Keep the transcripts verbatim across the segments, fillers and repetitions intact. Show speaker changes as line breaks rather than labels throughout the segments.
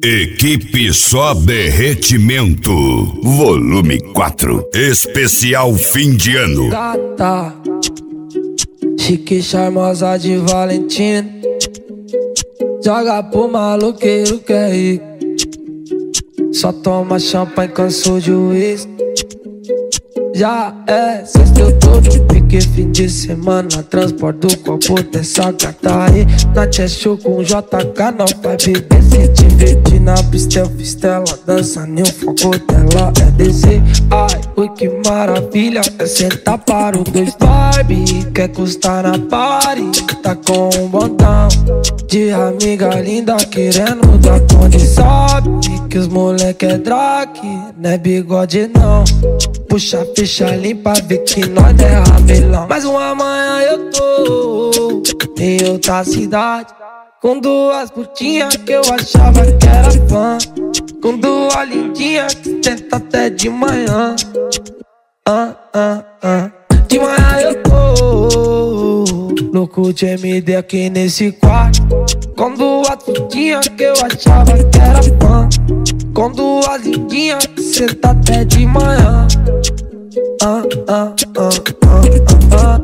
Equipe Só Derretimento, volume quatro, especial fim de ano.
Gata, chique charmosa de Valentina, joga pro maloqueiro que é rico, só toma champanhe, cansou de uísque. Já é sexta, eu tô de pique, fim de semana, transporte do copo dessa gata aí. Na Cheshire com J K, não vai beber, se divertir na pista, eu fiz tela, dança nem o foco dela é descer. Ai, ui que maravilha, é sentar para o dois Barbie, quer custar na party, tá com um botão de amiga linda querendo dar conta. Sabe que os moleque é drag, não é bigode não. Puxa, fecha, limpa, vê que nós é ramelão. Mas uma manhã eu tô em outra cidade, com duas putinhas que eu achava que era fã, com duas lindinhas que tenta até de manhã. Ah, ah, ah. De manhã eu tô louco de M D aqui nesse quarto, com duas putinhas que eu achava que era fã, com duas lindinhas que senta até de manhã. Ah, ah, ah, ah, ah, ah.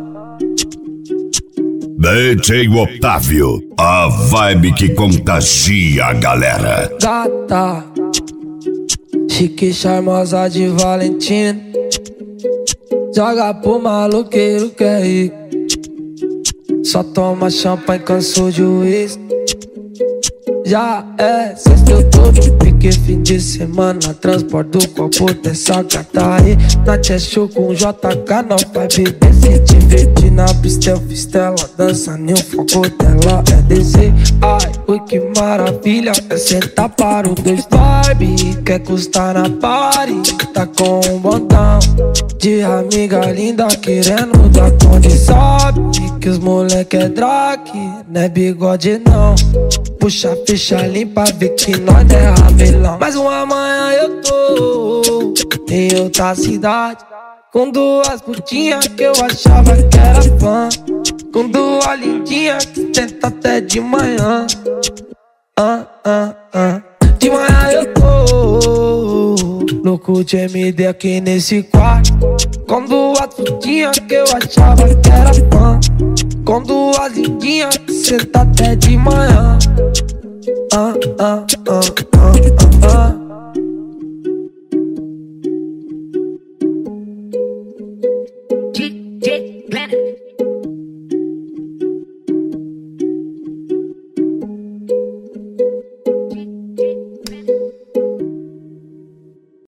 D J Otávio, a vibe que contagia a galera.
Gata, chique charmosa de Valentina, joga pro maloqueiro que é rico, só toma champanhe, cansou de uísque. Já é sexta, eu tô de pique, fim de semana, transporte do copo dessa gata aí. Na Cheshire com J K, não vai beber, se divertir na pista, eu fiz tela, dança nem o foco dela é descer. Ai, ui que maravilha, é sentar para o dois Barbie, quer custar na party, tá com um botão de amiga linda querendo dar conta. Sabe que os moleque é drag, não é bigode não. Puxa, fecha, limpa, vê que nós é ramelão. Mas uma manhã eu tô em outra cidade, com duas putinhas que eu achava que era fã, com duas lindinhas que tenta até de manhã. Ah, ah, ah. De manhã eu tô louco de M D aqui nesse quarto, com duas putinhas que eu achava que era fã, com duas lindinhas que senta até de manhã. Ah, ah, ah, ah, ah, ah.
D J Planet.